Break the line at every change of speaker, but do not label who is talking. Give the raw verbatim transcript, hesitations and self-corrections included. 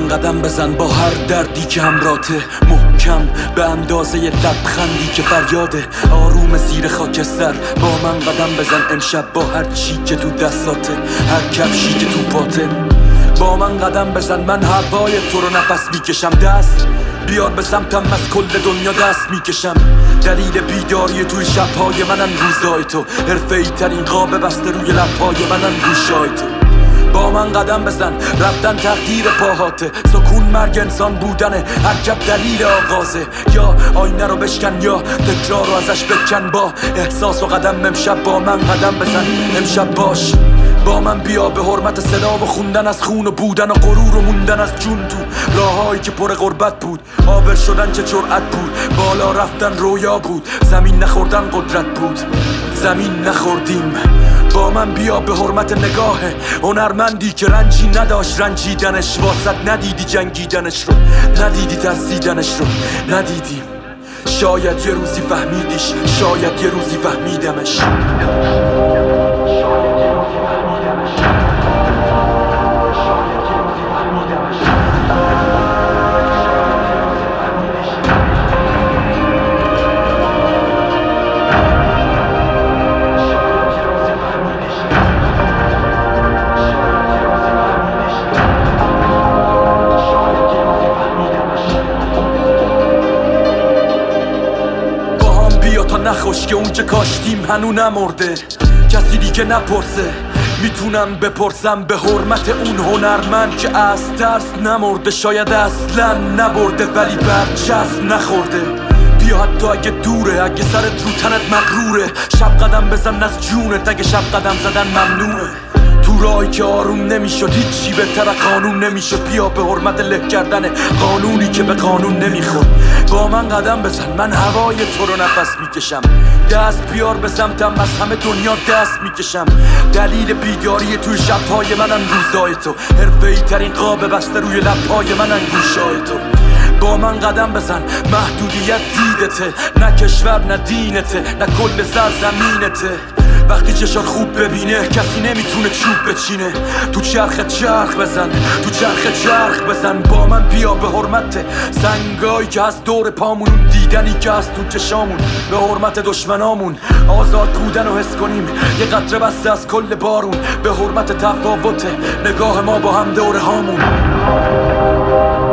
من قدم بزن با هر دردی که همراته، محکم به اندازه لبخندی که فریاده. آروم زیر خاکستر با من قدم بزن امشب، با هر چی که تو دستاته، هر کفشی که تو پاته. با من قدم بزن، من هوای تو رو نفس میکشم. دست بیار به سمتم، از کل دنیا دست میکشم. دلیل بیداری توی شبهای منن روزای تو، حرفه‌ای ترین قاب بسته روی لبهای منن گوشای تو. با من قدم بزن، رفتن تقدیر پاهاته، سکون مرگ انسان بودنه، حرکت دلیل آغازه. یا آینه رو بشکن یا تکرار رو ازش بکن. با احساس و قدم امشب با من قدم بزن. امشب باش با من، بیا به حرمت صدا و خوندن از خون و بودن و غرور و موندن از جون تو راههایی که پر غربت بود. عابر شدن چه جرأت بود، بالا رفتن رویا بود، زمین نخوردن قدرت بود، زمین نخوردیم. با من بیا به حرمت نگاه هنرمندی که رنجی نداشت رنجیدنش، واسط ندیدی جنگیدنش رو، ندیدی ترسیدنش رو، ندیدیم. شاید یه روزی فهمیدیش، شاید یه روزی فهمیدمش. نخوش که اون که کاشتیم هنو نمرده، کسی دیگه نپرسه. میتونم بپرسم به حرمت اون هنرمند که از ترس نمرده، شاید اصلا نبرده ولی برچسب نخورده. بیا حتی اگه دوره، اگه سرت رو تنت مغروره، شب قدم بزن از جونت اگه شب قدم زدن ممنوعه. تو راهی که آروم نمیشد، هیچی بهتر قانون نمیشد. بیا به حرمت له کردن قانونی که به قانون نمیخورد. با من قدم بزن، من هوای تو رو نفس میکشم. دست بیار به سمتم، از همه دنیا دست میکشم. دلیل بیداری توی شبهای منن روزای تو، حرفه‌ای ترین قاب بسته روی لبهای منن گوشای تو. با من قدم بزن، محدودیت دیدته، نه کشور نه دینته، نه کل سرزمینته. وقتی چشات خوب ببینه کسی نمیتونه چوب بچینه. تو چرخ چرخ بزن، تو چرخ چرخ بزن. با من بیا به حرمت سنگایی که از دور پامون، اون دیدنی که از تو چشامون، به حرمت دشمنامون آزاد بودن و حس کنیم. یه قطره بسته از کل بارون، به حرمت تفاوت نگاه ما با هم دوره هامون.